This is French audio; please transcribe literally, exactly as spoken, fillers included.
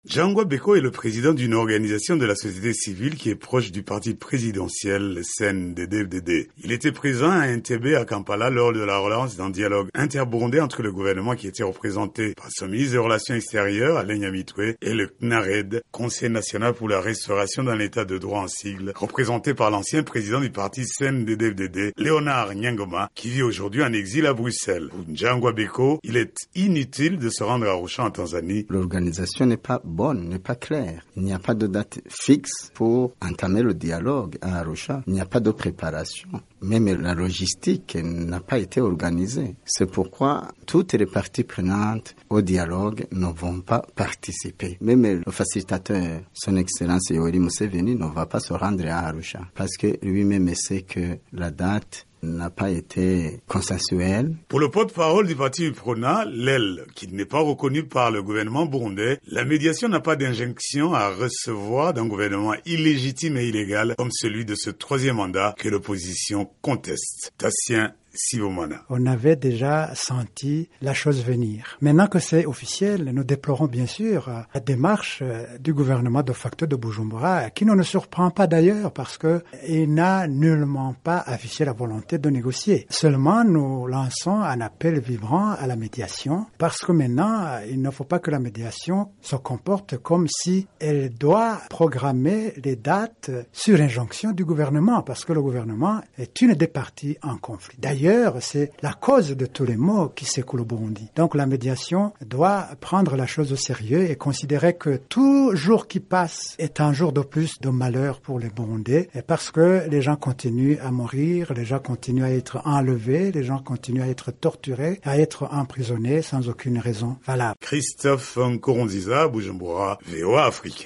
Njangwa Beko est le président d'une organisation de la société civile qui est proche du parti présidentiel, le C N D D F D D. Il était présent à Entebbe à Kampala lors de la relance d'un dialogue interburundais entre le gouvernement qui était représenté par son ministre des Relations extérieures, Alain Nyamitwe, et le C N A R E D, Conseil national pour la restauration dans l'état de droit en sigle, représenté par l'ancien président du parti C N D D F D D, Léonard Nyangoma, qui vit aujourd'hui en exil à Bruxelles. Pour Njangwa Beko, il est inutile de se rendre à Arusha en Tanzanie. L'organisation n'est pas bonne, n'est pas claire. Il n'y a pas de date fixe pour entamer le dialogue à Arusha. Il n'y a pas de préparation. Même la logistique n'a pas été organisée. C'est pourquoi toutes les parties prenantes au dialogue ne vont pas participer. Même le facilitateur, son Excellence Yoweri Museveni, ne va pas se rendre à Arusha parce que lui-même sait que la date n'a pas été consensuelle. Pour le porte-parole du parti U P R O N A, l'E L, qui n'est pas reconnu par le gouvernement burundais, la médiation n'a pas d'injonction à recevoir d'un gouvernement illégitime et illégal comme celui de ce troisième mandat que l'opposition conteste. Tassien Sibomana. On avait déjà senti la chose venir. Maintenant que c'est officiel, nous déplorons bien sûr la démarche du gouvernement de facto de Bujumbura, qui ne nous surprend pas d'ailleurs parce que il n'a nullement pas affiché la volonté de négocier. Seulement, nous lançons un appel vibrant à la médiation parce que maintenant, il ne faut pas que la médiation se comporte comme si elle doit programmer les dates sur injonction du gouvernement parce que le gouvernement est une des parties en conflit. D'ailleurs, D'ailleurs, c'est la cause de tous les maux qui s'écoulent au Burundi. Donc la médiation doit prendre la chose au sérieux et considérer que tout jour qui passe est un jour de plus de malheur pour les Burundais parce que les gens continuent à mourir, les gens continuent à être enlevés, les gens continuent à être torturés, à être emprisonnés sans aucune raison valable. Christophe Nkurunziza, Bujumbura, V O A Afrique.